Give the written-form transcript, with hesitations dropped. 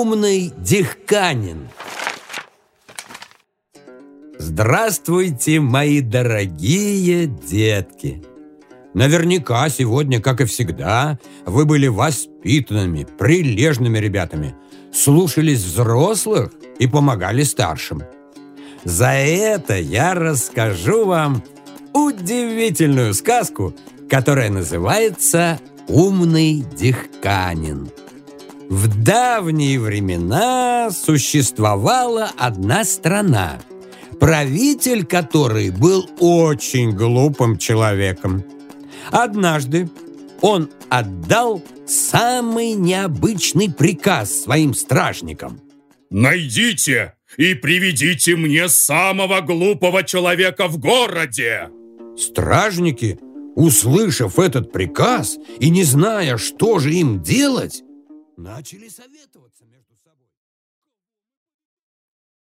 Умный дихканин. Здравствуйте, мои дорогие детки! Наверняка сегодня, как и всегда, вы были воспитанными, прилежными ребятами, слушались взрослых и помогали старшим. За это я расскажу вам удивительную сказку, которая называется «Умный дихканин». В давние времена существовала одна страна, правитель которой был очень глупым человеком. Однажды он отдал самый необычный приказ своим стражникам. «Найдите и приведите мне самого глупого человека в городе!» Стражники, услышав этот приказ и не зная, что же им делать, начали советоваться между собой.